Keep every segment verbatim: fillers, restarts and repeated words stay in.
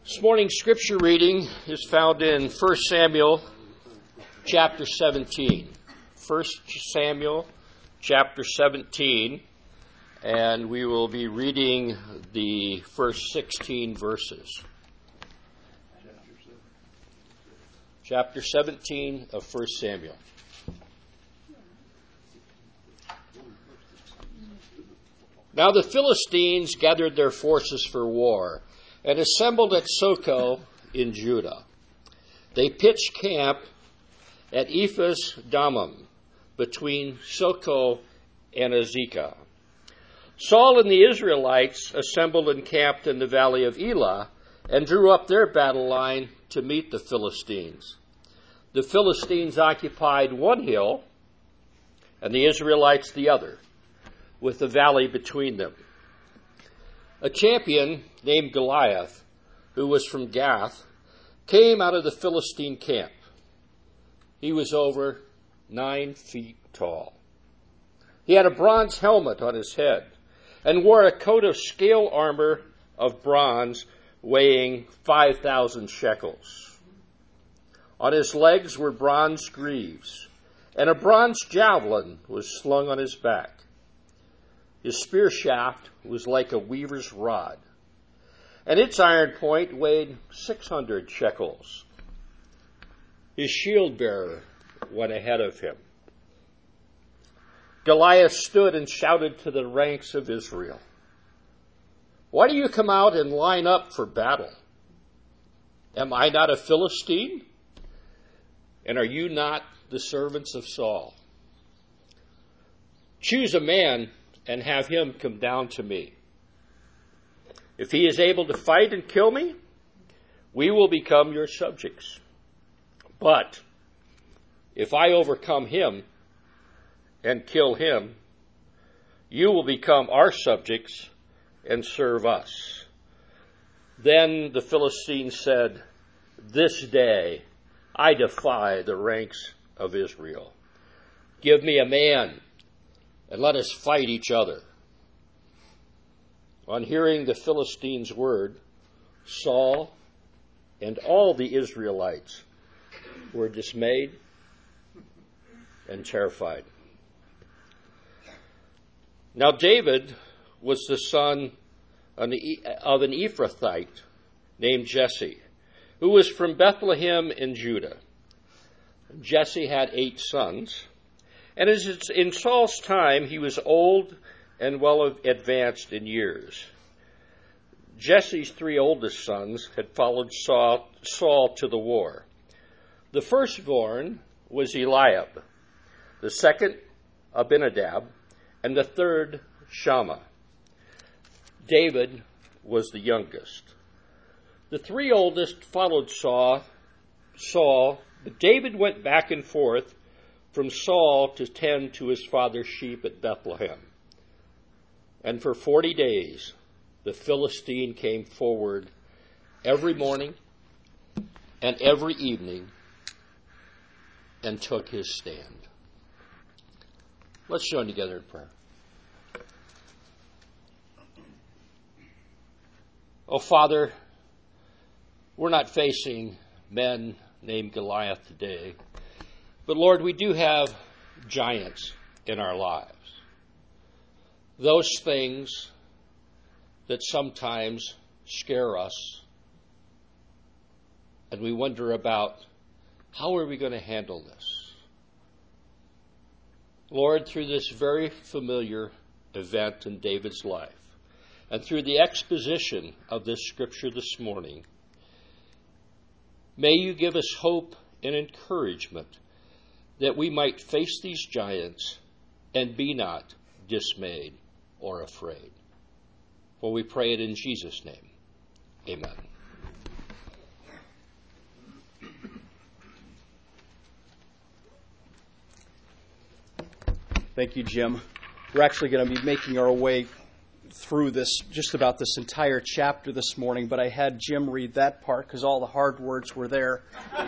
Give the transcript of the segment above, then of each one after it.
This morning's scripture reading is found in First Samuel chapter seventeen. First Samuel chapter seventeen, and we will be reading the first sixteen verses. Chapter seventeen of First Samuel. Now the Philistines gathered their forces for war and assembled at Socoh in Judah. They pitched camp at Ephes Dammim between Socoh and Azekah. Saul and the Israelites assembled and camped in the valley of Elah and drew up their battle line to meet the Philistines. The Philistines occupied one hill and the Israelites the other, with the valley between them. A champion named Goliath, who was from Gath, came out of the Philistine camp. He was over nine feet tall. He had a bronze helmet on his head and wore a coat of scale armor of bronze weighing five thousand shekels. On his legs were bronze greaves, and a bronze javelin was slung on his back. His spear shaft was like a weaver's rod, and its iron point weighed six hundred shekels. His shield bearer went ahead of him. Goliath stood and shouted to the ranks of Israel, "Why do you come out and line up for battle? Am I not a Philistine? And are you not the servants of Saul? Choose a man and have him come down to me. If he is able to fight and kill me, we will become your subjects. But if I overcome him and kill him, you will become our subjects and serve us." Then the Philistines said, "This day I defy the ranks of Israel. Give me a man and let us fight each other." On hearing the Philistines' word, Saul and all the Israelites were dismayed and terrified. Now David was the son of an Ephrathite named Jesse, who was from Bethlehem in Judah. Jesse had eight sons, and as it's in Saul's time, he was old and well advanced in years. Jesse's three oldest sons had followed Saul, Saul to the war. The firstborn was Eliab, the second Abinadab, and the third Shammah. David was the youngest. The three oldest followed Saul, Saul, but David went back and forth from Saul to tend to his father's sheep at Bethlehem. And for forty days, the Philistine came forward every morning and every evening and took his stand. Let's join together in prayer. Oh, Father, we're not facing men named Goliath today, but Lord, we do have giants in our lives. Those things that sometimes scare us, and we wonder about, how are we going to handle this? Lord, through this very familiar event in David's life, and through the exposition of this scripture this morning, may you give us hope and encouragement that we might face these giants and be not dismayed or afraid. For we pray it in Jesus' name. Amen. Thank you, Jim. We're actually going to be making our way through this, just about this entire chapter this morning, but I had Jim read that part because all the hard words were there.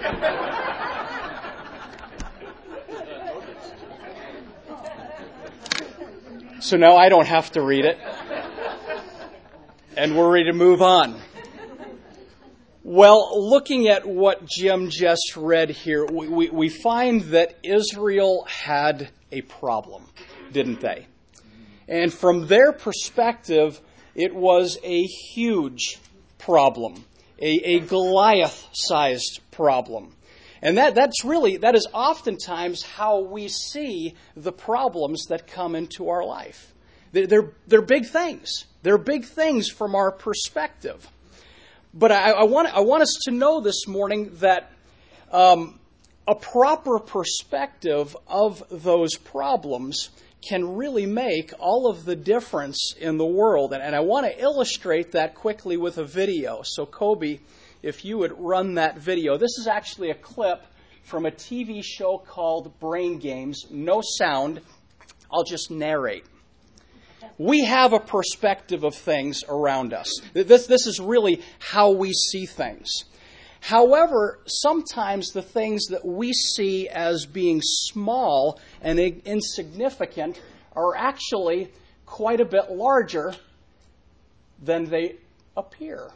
So now I don't have to read it. And we're ready to move on. Well, looking at what Jim just read here, we, we, we find that Israel had a problem, didn't they? And from their perspective, it was a huge problem, a, a Goliath-sized problem. And that, that's really, that is oftentimes how we see the problems that come into our life. They're, they're, they're big things. They're big things from our perspective. But I, I, want, I want us to know this morning that um, a proper perspective of those problems can really make all of the difference in the world. And, and I want to illustrate that quickly with a video. So, Kobe, if you would run that video. This is actually a clip from a T V show called Brain Games. No sound. I'll just narrate. We have a perspective of things around us. This, this is really how we see things. However, sometimes the things that we see as being small and insignificant are actually quite a bit larger than they appear.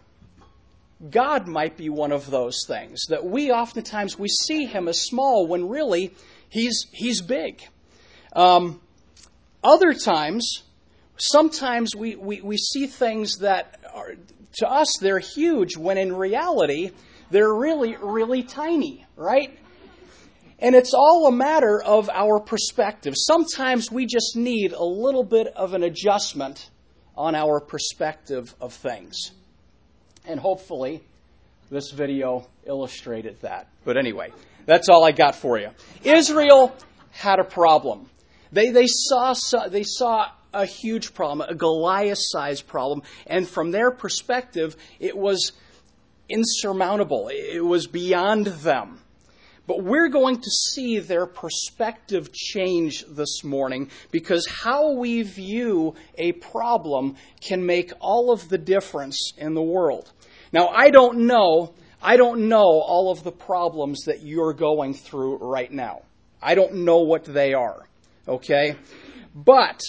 God might be one of those things that we oftentimes we see him as small when really he's he's big. Um, other times, sometimes we, we, we see things that are, to us, they're huge, when in reality, they're really, really tiny, right? And it's all a matter of our perspective. Sometimes we just need a little bit of an adjustment on our perspective of things. And hopefully, this video illustrated that. But anyway, that's all I got for you. Israel had a problem. They, they saw, they saw a huge problem, a Goliath-sized problem, and from their perspective, it was insurmountable. It was beyond them. But we're going to see their perspective change this morning, because how we view a problem can make all of the difference in the world. Now, I don't know, I don't know all of the problems that you're going through right now. I don't know what they are, okay? But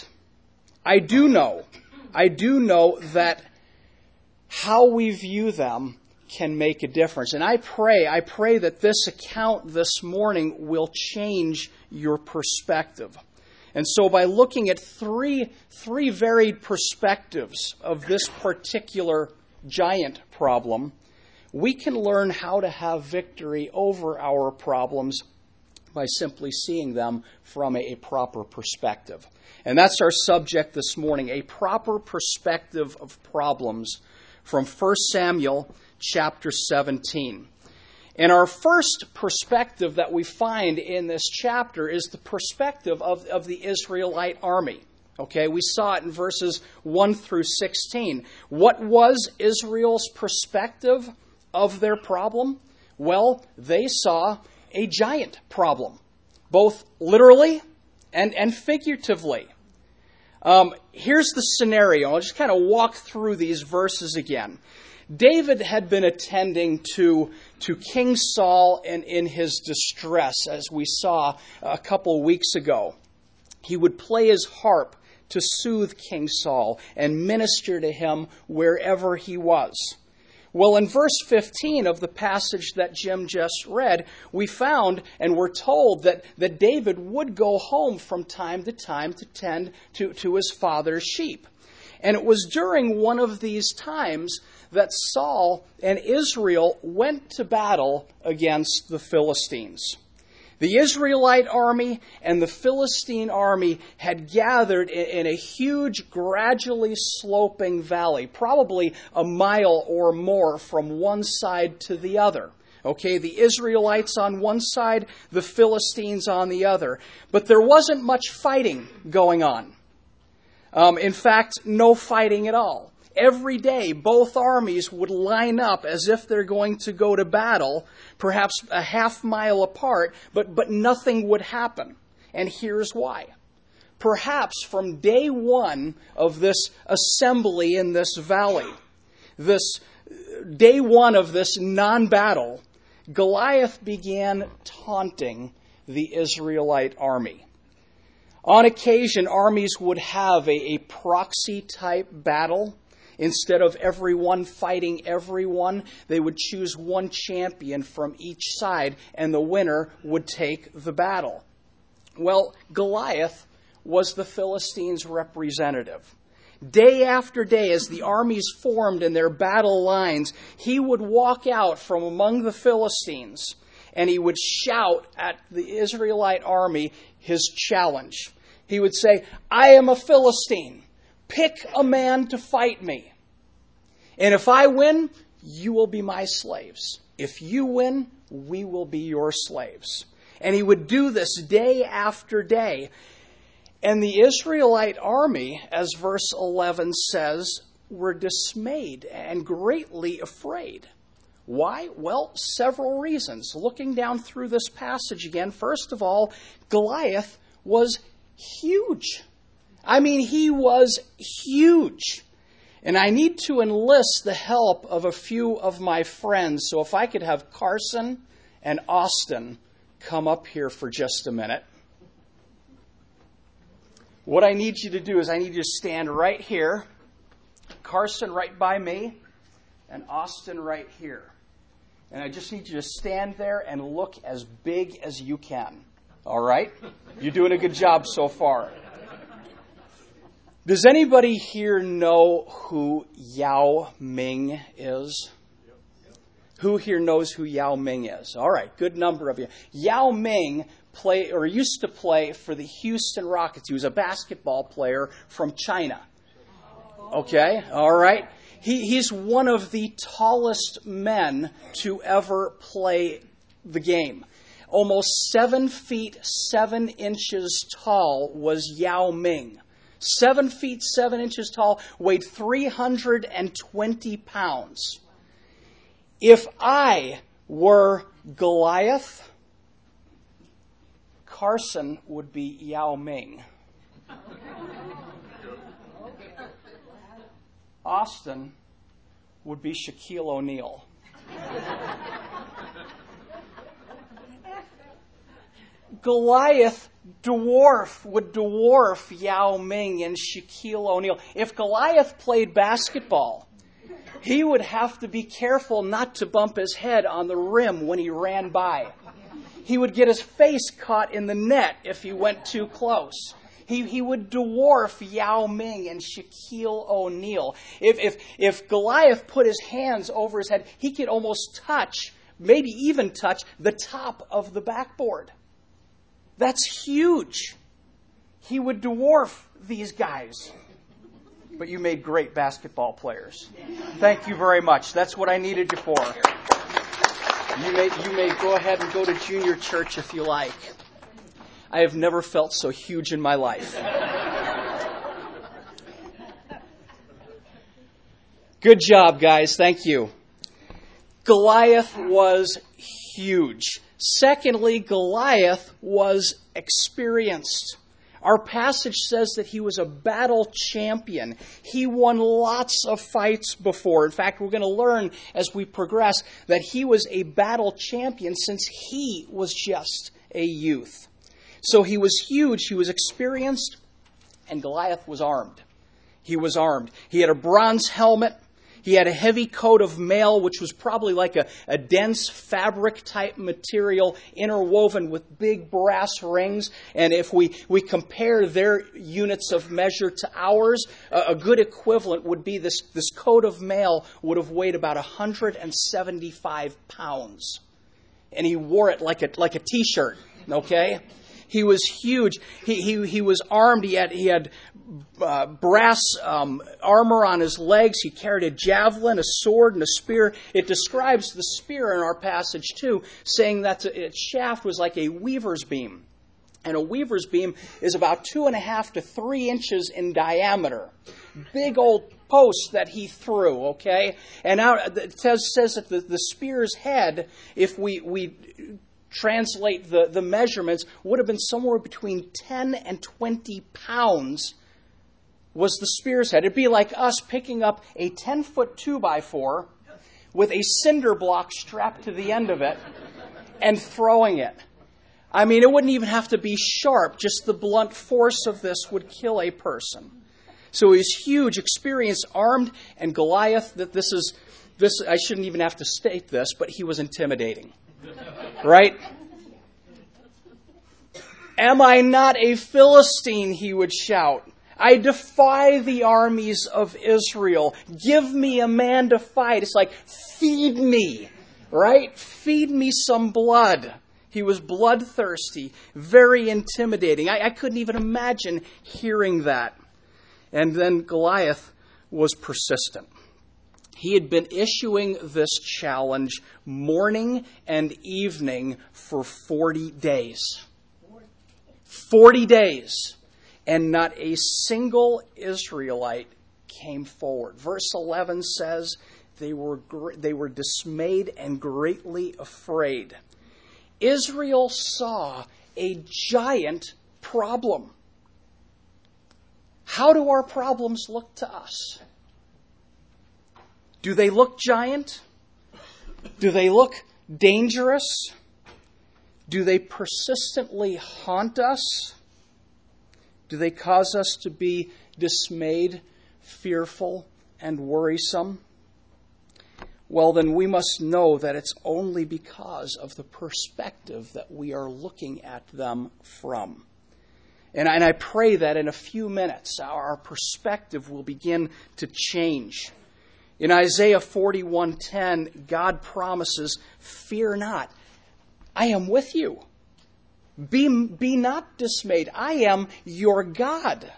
I do know, I do know that how we view them can make a difference. And I pray, I pray that this account this morning will change your perspective. And so by looking at three, three varied perspectives of this particular giant problem, we can learn how to have victory over our problems by simply seeing them from a, a proper perspective. And that's our subject this morning, a proper perspective of problems from First Samuel chapter seventeen. And our first perspective that we find in this chapter is the perspective of, of the Israelite army. Okay, we saw it in verses one through sixteen. What was Israel's perspective of their problem? Well, they saw a giant problem, both literally and, and figuratively. Um, here's the scenario. I'll just kind of walk through these verses again. David had been attending to, to King Saul and in his distress, as we saw a couple weeks ago. He would play his harp to soothe King Saul and minister to him wherever he was. Well, in verse fifteen of the passage that Jim just read, we found and we're told that, that David would go home from time to time to tend to, to his father's sheep. And it was during one of these times that Saul and Israel went to battle against the Philistines. The Israelite army and the Philistine army had gathered in a huge, gradually sloping valley, probably a mile or more from one side to the other. Okay, the Israelites on one side, the Philistines on the other. But there wasn't much fighting going on. Um, in fact, no fighting at all. Every day, both armies would line up as if they're going to go to battle, perhaps a half mile apart, but, but nothing would happen. And here's why. Perhaps from day one of this assembly in this valley, this day one of this non-battle, Goliath began taunting the Israelite army. On occasion, armies would have a, a proxy-type battle Instead of everyone fighting everyone, they would choose one champion from each side, and the winner would take the battle. Well, Goliath was the Philistines' representative. Day after day, as the armies formed in their battle lines, he would walk out from among the Philistines, and he would shout at the Israelite army his challenge. He would say, "I am a Philistine. Pick a man to fight me. And if I win, you will be my slaves. If you win, we will be your slaves." And he would do this day after day. And the Israelite army, as verse eleven says, were dismayed and greatly afraid. Why? Well, several reasons. Looking down through this passage again, first of all, Goliath was huge. I mean, he was huge. And I need to enlist the help of a few of my friends. So if I could have Carson and Austin come up here for just a minute. What I need you to do is I need you to stand right here. Carson right by me. And Austin right here. And I just need you to stand there and look as big as you can. All right? You're doing a good job so far. Does anybody here know who Yao Ming is? Who here knows who Yao Ming is? All right, good number of you. Yao Ming play or used to play for the Houston Rockets. He was a basketball player from China. Okay, all right. He, he's one of the tallest men to ever play the game. Almost seven feet, seven inches tall was Yao Ming. Seven feet, seven inches tall, weighed three hundred twenty pounds. If I were Goliath, Carson would be Yao Ming. Austin would be Shaquille O'Neal. Goliath dwarf would dwarf Yao Ming and Shaquille O'Neal. If Goliath played basketball, he would have to be careful not to bump his head on the rim when he ran by. He would get his face caught in the net if he went too close. He, he would dwarf Yao Ming and Shaquille O'Neal. If, if, if Goliath put his hands over his head, he could almost touch, maybe even touch, the top of the backboard. That's huge. He would dwarf these guys. But you made great basketball players. Thank you very much. That's what I needed you for. You may, you may go ahead and go to junior church if you like. I have never felt so huge in my life. Good job, guys. Thank you. Goliath was huge. Secondly, Goliath was experienced. Our passage says that he was a battle champion. He won lots of fights before. In fact, we're going to learn as we progress that he was a battle champion since he was just a youth. So he was huge, he was experienced, and Goliath was armed. He was armed. He had a bronze helmet. He had a heavy coat of mail, which was probably like a, a dense fabric-type material interwoven with big brass rings. And if we, we compare their units of measure to ours, a, a good equivalent would be this, this coat of mail would have weighed about one hundred seventy-five pounds. And he wore it like a, like a t-shirt, okay? He was huge. He, he, he was armed. He had, he had uh, brass um, armor on his legs. He carried a javelin, a sword, and a spear. It describes the spear in our passage, too, saying that its shaft was like a weaver's beam. And a weaver's beam is about two and a half to three inches in diameter. Big old post that he threw, okay? And now it says, says that the, the spear's head, if we... we translate the, the measurements, would have been somewhere between ten and twenty pounds was the spear's head. It'd be like us picking up a ten-foot two by four with a cinder block strapped to the end of it and throwing it. I mean, it wouldn't even have to be sharp. Just the blunt force of this would kill a person. So he's huge, experienced, armed, and Goliath, that this is, this I shouldn't even have to state this, but he was intimidating. Right? Am I not a Philistine, he would shout. I defy the armies of Israel. Give me a man to fight. It's like, feed me, right? Feed me some blood. He was bloodthirsty, very intimidating. I, I couldn't even imagine hearing that. And then Goliath was persistent. He had been issuing this challenge morning and evening for forty days. forty days. And not a single Israelite came forward. Verse eleven says they were they were dismayed and greatly afraid. Israel saw a giant problem. How do our problems look to us? Do they look giant? Do they look dangerous? Do they persistently haunt us? Do they cause us to be dismayed, fearful, and worrisome? Well, then we must know that it's only because of the perspective that we are looking at them from. And I, and I pray that in a few minutes our perspective will begin to change. In Isaiah forty-one ten, God promises, "Fear not, I am with you. Be, be not dismayed. I am your God.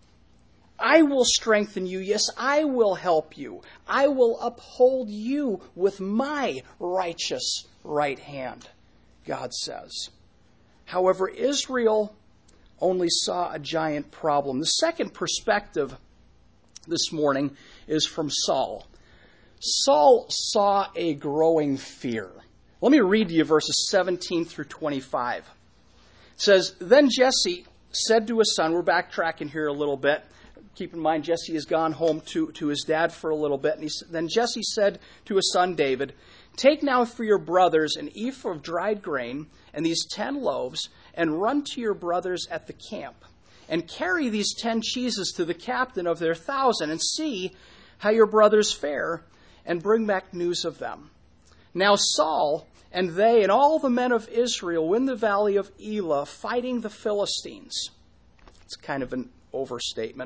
I will strengthen you. Yes, I will help you. I will uphold you with my righteous right hand," God says. However, Israel only saw a giant problem. The second perspective this morning is from Saul. Saul saw a growing fear. Let me read to you verses seventeen through twenty-five. It says, "Then Jesse said to his son," we're backtracking here a little bit. Keep in mind, Jesse has gone home to, to his dad for a little bit. And he, then Jesse said to his son David, "Take now for your brothers an ephah of dried grain and these ten loaves, and run to your brothers at the camp, and carry these ten cheeses to the captain of their thousand, and see how your brothers fare, and bring back news of them." Now Saul and they and all the men of Israel were in the valley of Elah fighting the Philistines. It's kind of an overstatement.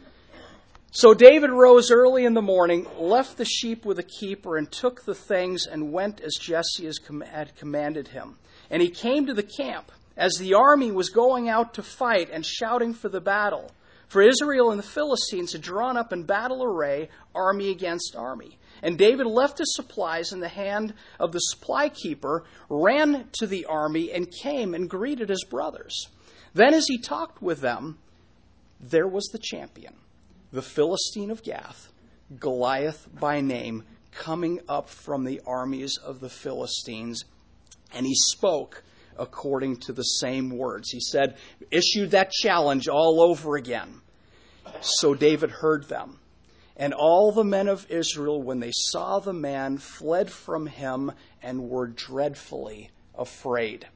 So David rose early in the morning, left the sheep with a keeper, and took the things and went as Jesse had commanded him. And he came to the camp as the army was going out to fight and shouting for the battle. For Israel and the Philistines had drawn up in battle array, army against army. And David left his supplies in the hand of the supply keeper, ran to the army, and came and greeted his brothers. Then as he talked with them, there was the champion, the Philistine of Gath, Goliath by name, coming up from the armies of the Philistines. And he spoke according to the same words. He said, issued that challenge all over again. So David heard them. And all the men of Israel, when they saw the man, fled from him and were dreadfully afraid.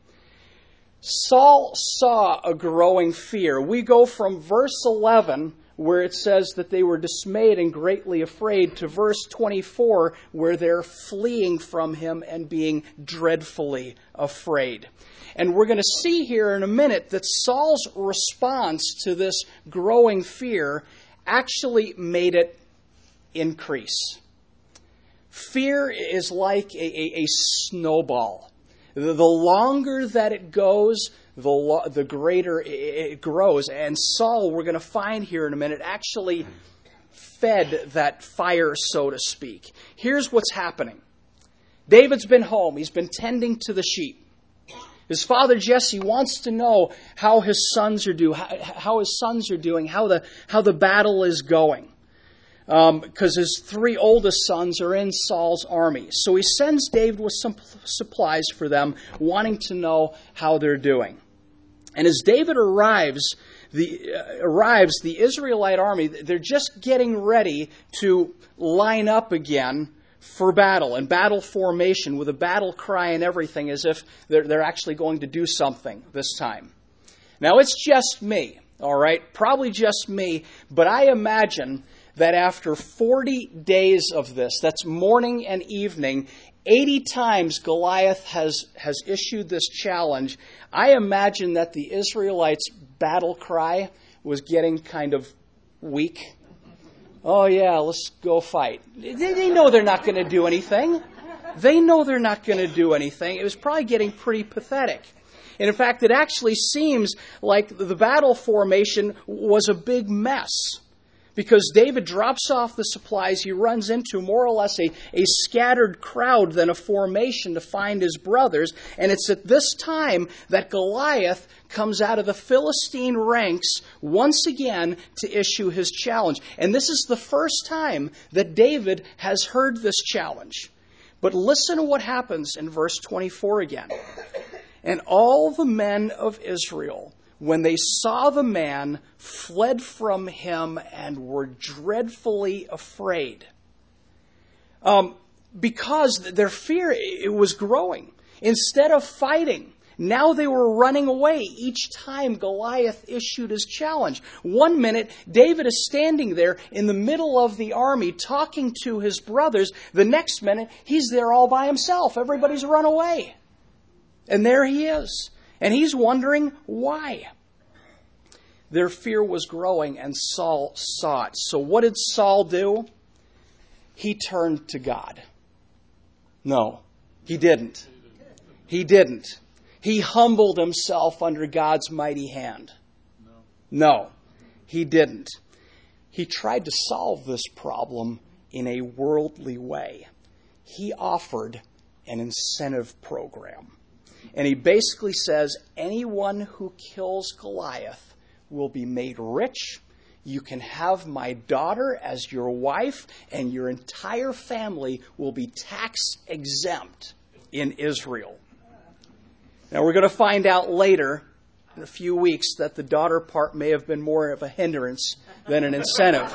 Saul saw a growing fear. We go from verse eleven, where it says that they were dismayed and greatly afraid, to verse twenty-four, where they're fleeing from him and being dreadfully afraid. And we're going to see here in a minute that Saul's response to this growing fear actually made it increase. Fear is like a, a, a snowball. The, the longer that it goes, the, lo- the greater it, it grows. And Saul, we're going to find here in a minute, actually fed that fire, so to speak. Here's what's happening. David's been home. He's been tending to the sheep. His father Jesse wants to know how his sons are doing, how, how his sons are doing, how the how the battle is going. Because um, his three oldest sons are in Saul's army. So he sends David with some supplies for them, wanting to know how they're doing. And as David arrives, the uh, arrives, the Israelite army, they're just getting ready to line up again for battle and battle formation with a battle cry and everything, as if they're, they're actually going to do something this time. Now, it's just me. All right, probably just me, but I imagine that after forty days of this, that's morning and evening, eighty times Goliath has, has issued this challenge. I imagine that the Israelites' battle cry was getting kind of weak. Oh yeah, let's go fight. They, they know they're not going to do anything. They know they're not going to do anything. It was probably getting pretty pathetic. And in fact, it actually seems like the battle formation was a big mess. Because David drops off the supplies, he runs into more or less a, a scattered crowd than a formation to find his brothers. And it's at this time that Goliath comes out of the Philistine ranks once again to issue his challenge. And this is the first time that David has heard this challenge. But listen to what happens in verse twenty-four again. And all the men of Israel, when they saw the man, fled from him and were dreadfully afraid. Um, because their fear, it was growing. Instead of fighting, now they were running away each time Goliath issued his challenge. One minute, David is standing there in the middle of the army talking to his brothers. The next minute, he's there all by himself. Everybody's run away. And there he is. And he's wondering why. Their fear was growing, and Saul saw it. So what did Saul do? He turned to God. No, he didn't. He didn't. He humbled himself under God's mighty hand. No, he didn't. He tried to solve this problem in a worldly way. He offered an incentive program. And he basically says, anyone who kills Goliath will be made rich. You can have my daughter as your wife, and your entire family will be tax exempt in Israel. Now we're going to find out later, in a few weeks, that the daughter part may have been more of a hindrance than an incentive.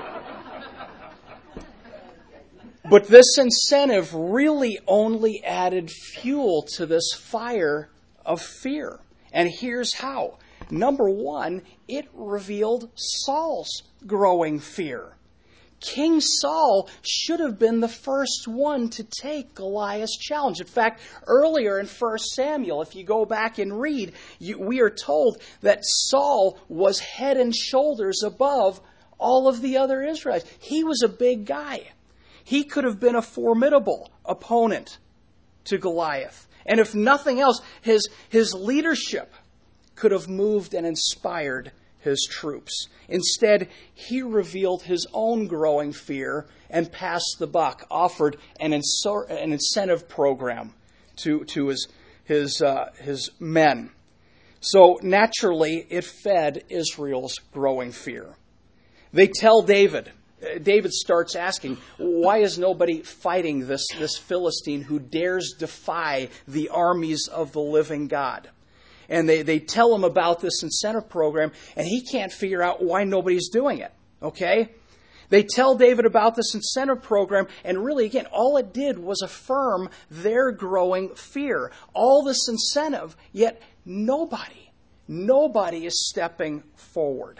But this incentive really only added fuel to this fire of fear. And here's how. Number one, it revealed Saul's growing fear. King Saul should have been the first one to take Goliath's challenge. In fact, earlier in First Samuel, if you go back and read, you, we are told that Saul was head and shoulders above all of the other Israelites. He was a big guy. He could have been a formidable opponent to Goliath. And if nothing else, his, his leadership could have moved and inspired his troops. Instead, he revealed his own growing fear and passed the buck, offered an, insor- an incentive program to, to his, his, uh, his men. So naturally, it fed Israel's growing fear. They tell David, David starts asking, why is nobody fighting this, this Philistine who dares defy the armies of the living God? And they, they tell him about this incentive program, and he can't figure out why nobody's doing it. Okay? They tell David about this incentive program, and really, again, all it did was affirm their growing fear. All this incentive, yet nobody, nobody is stepping forward.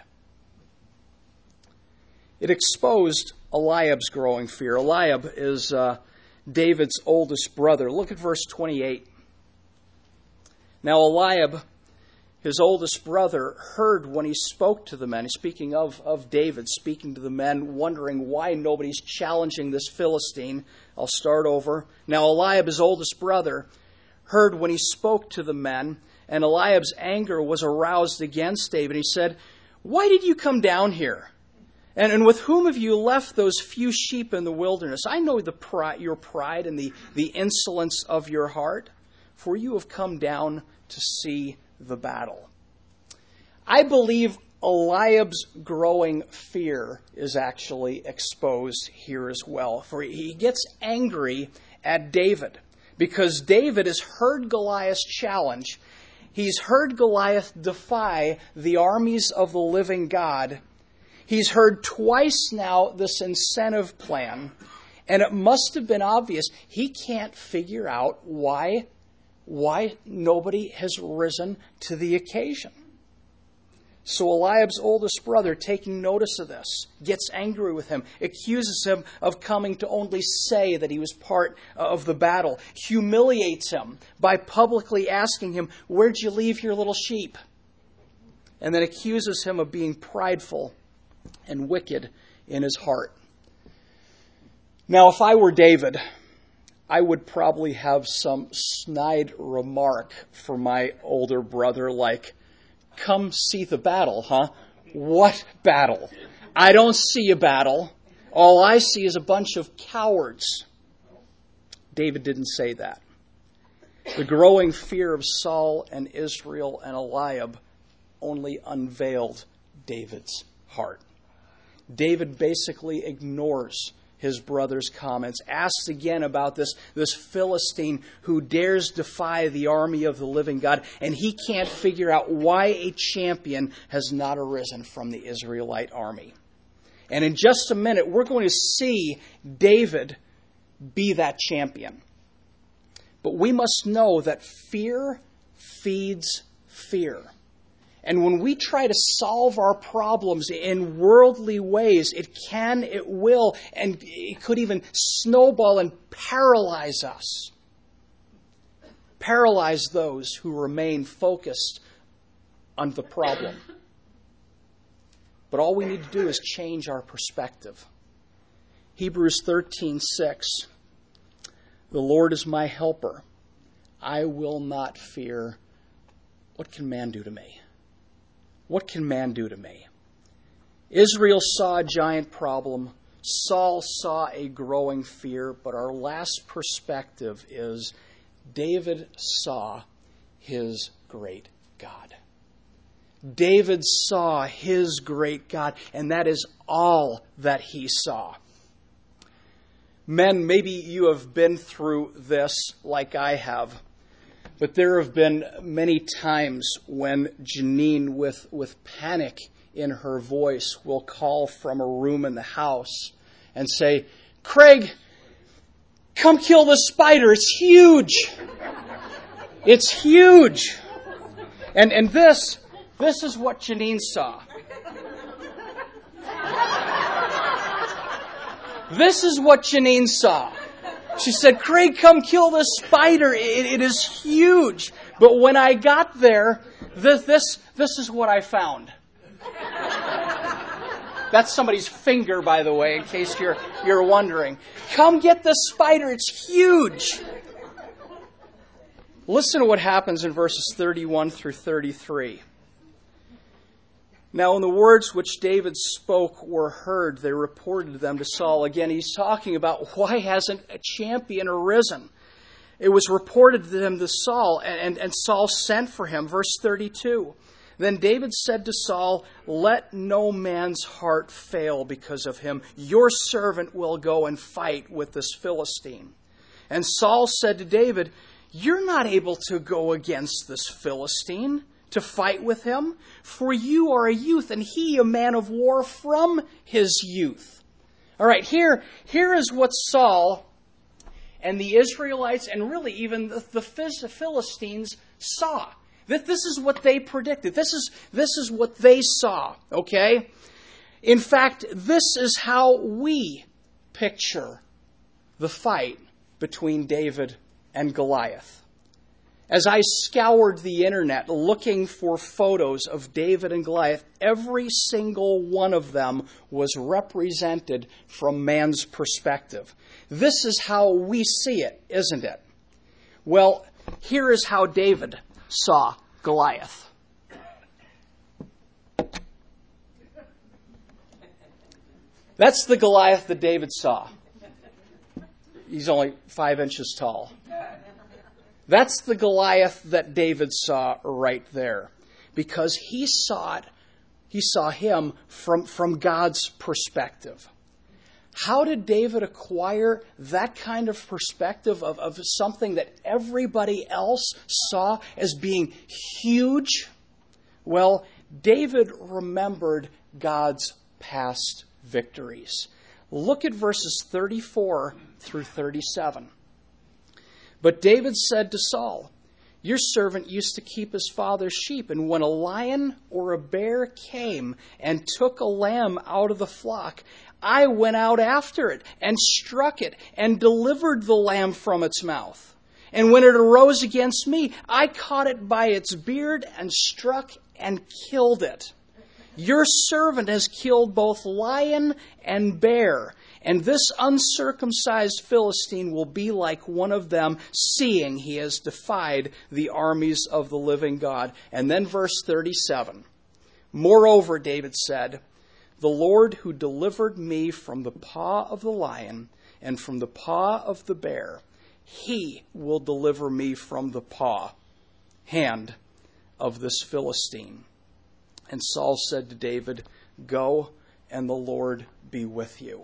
It exposed Eliab's growing fear. Eliab is uh, David's oldest brother. Look at verse twenty-eight. Now Eliab, his oldest brother, heard when he spoke to the men. Speaking of, of David, speaking to the men, wondering why nobody's challenging this Philistine. I'll start over. Now Eliab, his oldest brother, heard when he spoke to the men, and Eliab's anger was aroused against David. He said, why did you come down here? And, and with whom have you left those few sheep in the wilderness? I know the pride, your pride and the, the insolence of your heart, for you have come down to see the battle. I believe Eliab's growing fear is actually exposed here as well. For he gets angry at David because David has heard Goliath's challenge. He's heard Goliath defy the armies of the living God. He's heard twice now this incentive plan, and it must have been obvious he can't figure out why, why nobody has risen to the occasion. So Eliab's oldest brother, taking notice of this, gets angry with him, accuses him of coming to only say that he was part of the battle, humiliates him by publicly asking him, "Where'd you leave your little sheep?" And then accuses him of being prideful and wicked in his heart. Now, if I were David, I would probably have some snide remark for my older brother like, "Come see the battle, huh? What battle? I don't see a battle. All I see is a bunch of cowards." David didn't say that. The growing fear of Saul and Israel and Eliab only unveiled David's heart. David basically ignores his brother's comments, asks again about this, this Philistine who dares defy the army of the living God, and he can't figure out why a champion has not arisen from the Israelite army. And in just a minute, we're going to see David be that champion. But we must know that fear feeds fear. And when we try to solve our problems in worldly ways, it can, it will, and it could even snowball and paralyze us. Paralyze those who remain focused on the problem. But all we need to do is change our perspective. Hebrews thirteen six. The Lord is my helper. I will not fear. What can man do to me? What can man do to me? Israel saw a giant problem. Saul saw a growing fear. But our last perspective is David saw his great God. David saw his great God, and that is all that he saw. Men, maybe you have been through this like I have. But there have been many times when Janine, with, with panic in her voice, will call from a room in the house and say, "Craig, come kill the spider. It's huge. It's huge." And and this, this is what Janine saw. This is what Janine saw. She said, "Craig, come kill this spider. It, it is huge." But when I got there, this, this, this is what I found. That's somebody's finger, by the way, in case you're, you're wondering. Come get this spider. It's huge. Listen to what happens in verses thirty-one through thirty-three. Now, when the words which David spoke were heard, they reported them to Saul. Again, he's talking about why hasn't a champion arisen? It was reported to them to Saul, and, and, and Saul sent for him. Verse thirty-two. Then David said to Saul, "Let no man's heart fail because of him. Your servant will go and fight with this Philistine." And Saul said to David, "You're not able to go against this Philistine to fight with him, for you are a youth, and he a man of war from his youth." All right, here, here is what Saul and the Israelites, and really even the, the Philistines, saw. That this is what they predicted. This is, this is what they saw, okay? In fact, this is how we picture the fight between David and Goliath. As I scoured the internet looking for photos of David and Goliath, every single one of them was represented from man's perspective. This is how we see it, isn't it? Well, here is how David saw Goliath. That's the Goliath that David saw. He's only five inches tall. That's the Goliath that David saw right there. Because he saw it, he saw him from, from God's perspective. How did David acquire that kind of perspective of, of something that everybody else saw as being huge? Well, David remembered God's past victories. Look at verses thirty-four through thirty-seven. But David said to Saul, Your servant used to keep his father's sheep, and when a lion or a bear came and took a lamb out of the flock, I went out after it and struck it and delivered the lamb from its mouth. And when it arose against me, I caught it by its beard and struck and killed it. Your servant has killed both lion and bear, and this uncircumcised Philistine will be like one of them, seeing he has defied the armies of the living God. And then verse thirty-seven. Moreover, David said, the Lord who delivered me from the paw of the lion and from the paw of the bear, he will deliver me from the paw, hand of this Philistine. And Saul said to David, go, and the Lord be with you.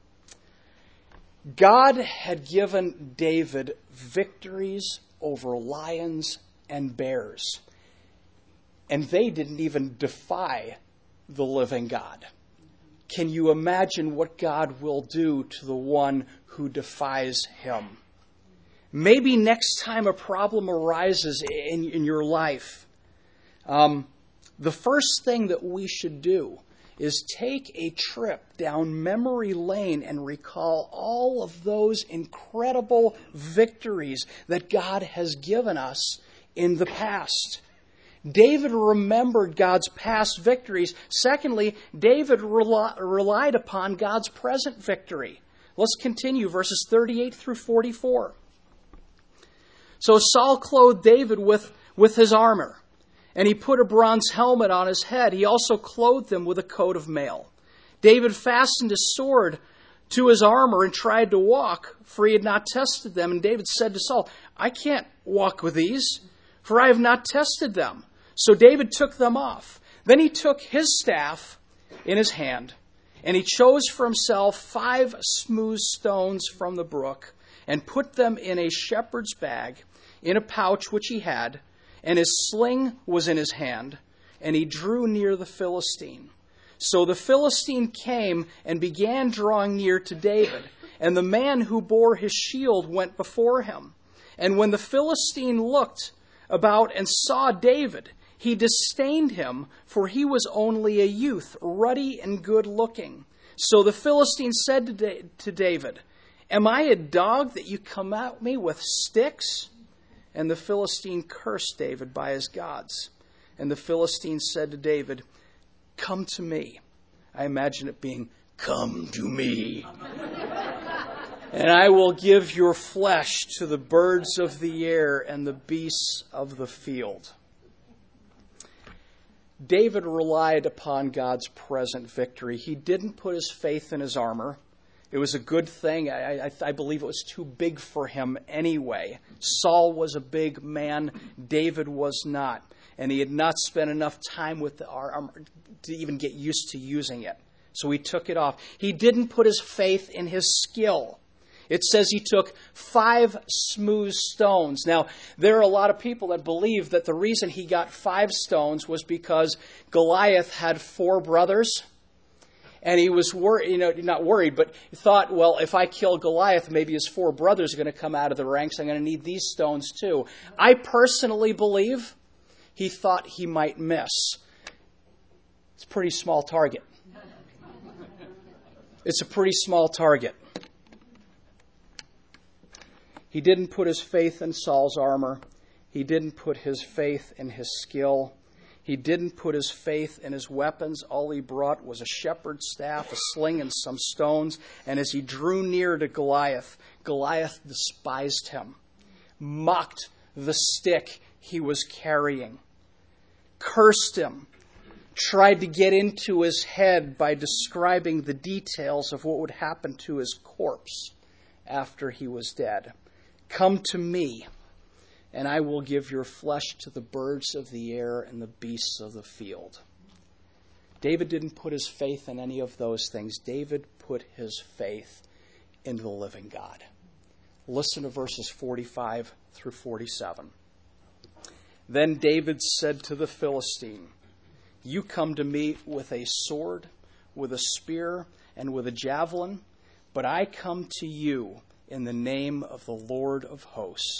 God had given David victories over lions and bears, and they didn't even defy the living God. Can you imagine what God will do to the one who defies him? Maybe next time a problem arises in, in your life, um, the first thing that we should do is take a trip down memory lane and recall all of those incredible victories that God has given us in the past. David remembered God's past victories. Secondly, David rel- relied upon God's present victory. Let's continue verses thirty-eight through forty-four. So Saul clothed David with, with his armor, and he put a bronze helmet on his head. He also clothed him with a coat of mail. David fastened his sword to his armor and tried to walk, for he had not tested them. And David said to Saul, I can't walk with these, for I have not tested them. So David took them off. Then he took his staff in his hand, and he chose for himself five smooth stones from the brook, and put them in a shepherd's bag, in a pouch which he had, and his sling was in his hand, and he drew near the Philistine. So the Philistine came and began drawing near to David, and the man who bore his shield went before him. And when the Philistine looked about and saw David, he disdained him, for he was only a youth, ruddy and good-looking. So the Philistine said to, da- to David, am I a dog that you come at me with sticks? And the Philistine cursed David by his gods. And the Philistine said to David, come to me. I imagine it being, come to me. And I will give your flesh to the birds of the air and the beasts of the field. David relied upon God's present victory. He didn't put his faith in his armor. It was a good thing. I, I, I believe it was too big for him anyway. Saul was a big man. David was not. And he had not spent enough time with the armor to even get used to using it. So he took it off. He didn't put his faith in his skill. It says he took five smooth stones. Now, there are a lot of people that believe that the reason he got five stones was because Goliath had four brothers. And he was worried, you know, not worried, but thought, well, if I kill Goliath, maybe his four brothers are going to come out of the ranks. I'm going to need these stones too. I personally believe he thought he might miss. It's a pretty small target. It's a pretty small target. He didn't put his faith in Saul's armor. He didn't put his faith in his skill. He didn't put his faith in his weapons. All he brought was a shepherd's staff, a sling, and some stones. And as he drew near to Goliath, Goliath despised him, mocked the stick he was carrying, cursed him, tried to get into his head by describing the details of what would happen to his corpse after he was dead. Come to me, and I will give your flesh to the birds of the air and the beasts of the field. David didn't put his faith in any of those things. David put his faith in the living God. Listen to verses forty-five through forty-seven. Then David said to the Philistine, you come to me with a sword, with a spear, and with a javelin, but I come to you in the name of the Lord of hosts,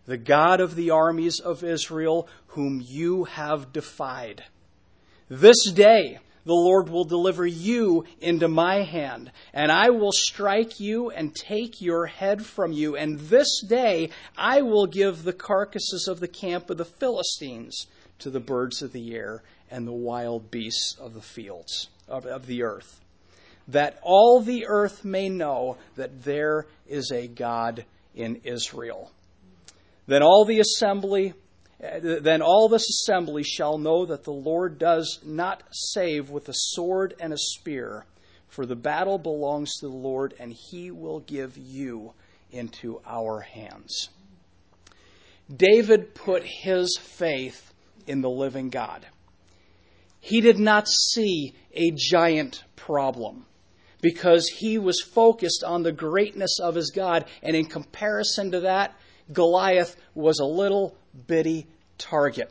the God of the armies of Israel, whom you have defied. This day the Lord will deliver you into my hand, and I will strike you and take your head from you. And this day I will give the carcasses of the camp of the Philistines to the birds of the air and the wild beasts of the fields, of, of the earth, that all the earth may know that there is a God in Israel. Then all the assembly Then all this assembly shall know that the Lord does not save with a sword and a spear, for the battle belongs to the Lord, and he will give you into our hands. David put his faith in the living God. He did not see a giant problem because he was focused on the greatness of his God, and in comparison to that, Goliath was a little bitty target.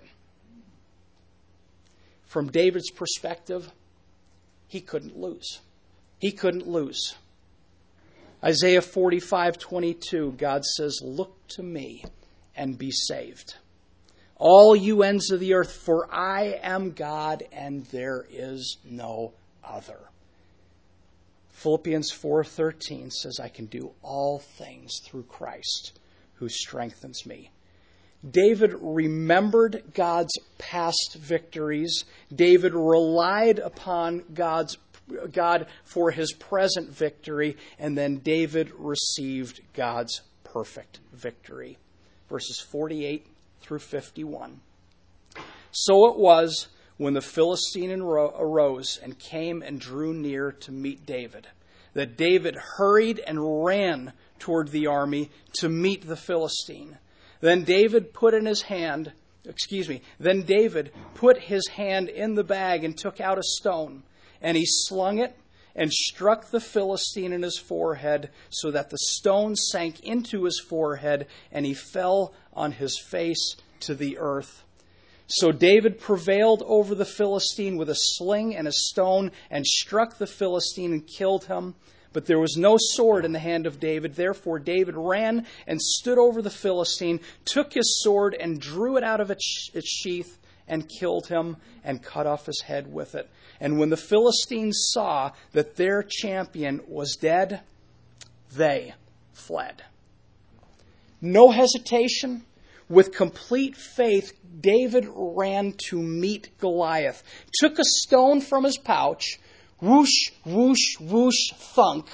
From David's perspective, he couldn't lose. He couldn't lose. Isaiah forty-five twenty-two, God says, "Look to me and be saved, all you ends of the earth, for I am God and there is no other." Philippians four thirteen says, "I can do all things through Christ who strengthens me." David remembered God's past victories. David relied upon God's God for his present victory, and then David received God's perfect victory. Verses forty-eight through fifty-one. So it was when the Philistine arose and came and drew near to meet David, that David hurried and ran toward the army to meet the Philistine. Then David put in his hand, excuse me, then David put his hand in the bag and took out a stone, and he slung it and struck the Philistine in his forehead, so that the stone sank into his forehead, and he fell on his face to the earth. So David prevailed over the Philistine with a sling and a stone, and struck the Philistine and killed him. But there was no sword in the hand of David. Therefore David ran and stood over the Philistine, took his sword and drew it out of its sheath, and killed him and cut off his head with it. And when the Philistines saw that their champion was dead, they fled. No hesitation. With complete faith, David ran to meet Goliath, took a stone from his pouch, whoosh, whoosh, whoosh, thunk,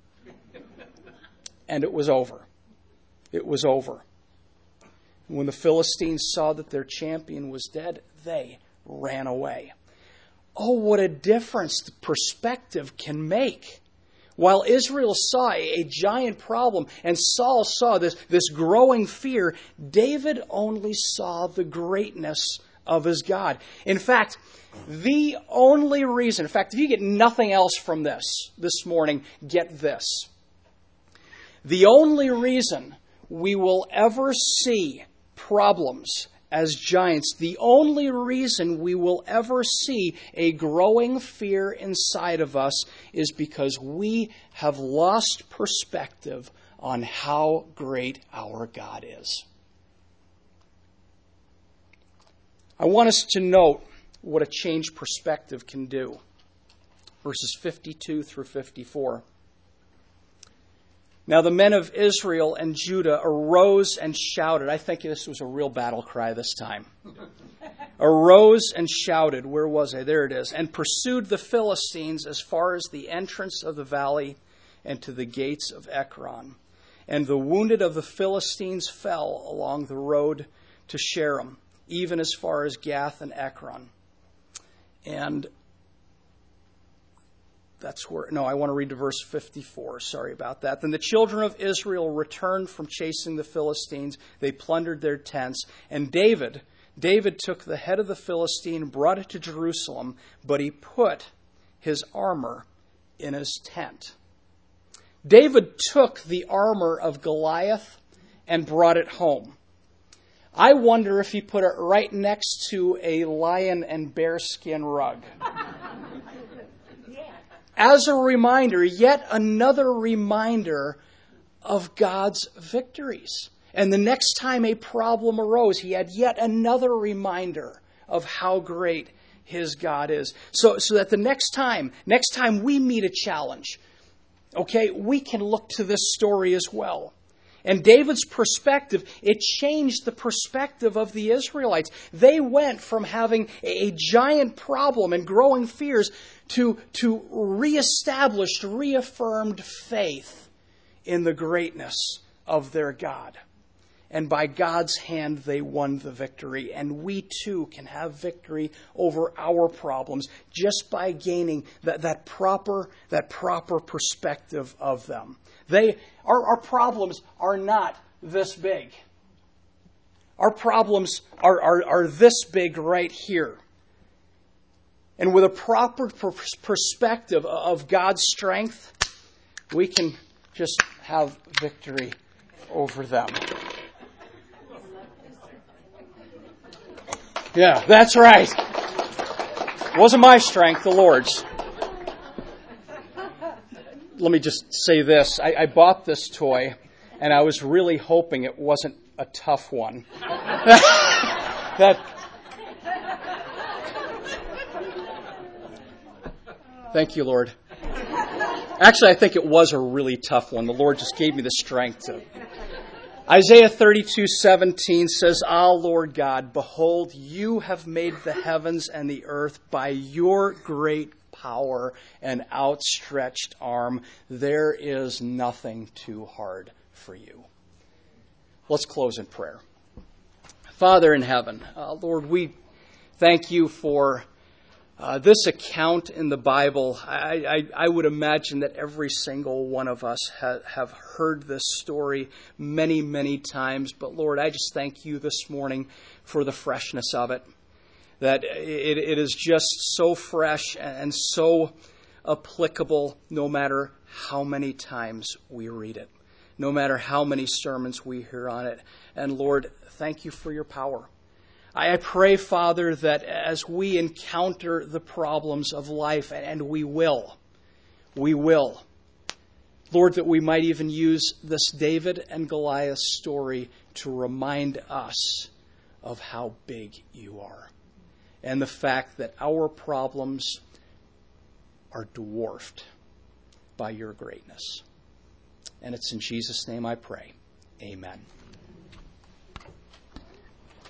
and it was over. It was over. When the Philistines saw that their champion was dead, they ran away. Oh, what a difference the perspective can make. While Israel saw a giant problem and Saul saw this, this growing fear, David only saw the greatness of his God. In fact, the only reason, in fact, if you get nothing else from this this morning, get this. The only reason we will ever see problems as giants, the only reason we will ever see a growing fear inside of us is because we have lost perspective on how great our God is. I want us to note what a changed perspective can do. Verses fifty-two through fifty-four. Now the men of Israel and Judah arose and shouted. I think this was a real battle cry this time. Arose and shouted. Where was I? There it is. And pursued the Philistines as far as the entrance of the valley and to the gates of Ekron. And the wounded of the Philistines fell along the road to Sharon, even as far as Gath and Ekron. And that's where, no, I want to read to verse fifty-four. Sorry about that. Then the children of Israel returned from chasing the Philistines. They plundered their tents. And David, David took the head of the Philistine, brought it to Jerusalem, but he put his armor in his tent. David took the armor of Goliath and brought it home. I wonder if he put it right next to a lion and bearskin rug. As a reminder, yet another reminder of God's victories. And the next time a problem arose, he had yet another reminder of how great his God is. So, so that the next time, next time we meet a challenge, okay, we can look to this story as well. And David's perspective, it changed the perspective of the Israelites. They went from having a giant problem and growing fears to, to reestablished, reaffirmed faith in the greatness of their God. And by God's hand, they won the victory. And we too can have victory over our problems just by gaining that, that proper, that proper perspective of them. They, our, our problems are not this big. Our problems are, are, are this big right here. And with a proper per- perspective of God's strength, we can just have victory over them. Yeah, that's right. It wasn't my strength, the Lord's. Let me just say this. I, I bought this toy, and I was really hoping it wasn't a tough one. that. Thank you, Lord. Actually, I think it was a really tough one. The Lord just gave me the strength to. Isaiah thirty-two seventeen says, "Ah, Lord God, behold, you have made the heavens and the earth by your great power and outstretched arm. There is nothing too hard for you." Let's close in prayer. Father in heaven, uh, Lord, we thank you for uh, this account in the Bible. I, I, I would imagine that every single one of us ha- have heard this story many, many times. But Lord, I just thank you this morning for the freshness of it. That it, it is just so fresh and so applicable no matter how many times we read it, no matter how many sermons we hear on it. And Lord, thank you for your power. I pray, Father, that as we encounter the problems of life, and we will, we will, Lord, that we might even use this David and Goliath story to remind us of how big you are. And the fact that our problems are dwarfed by your greatness. And it's in Jesus' name I pray. Amen.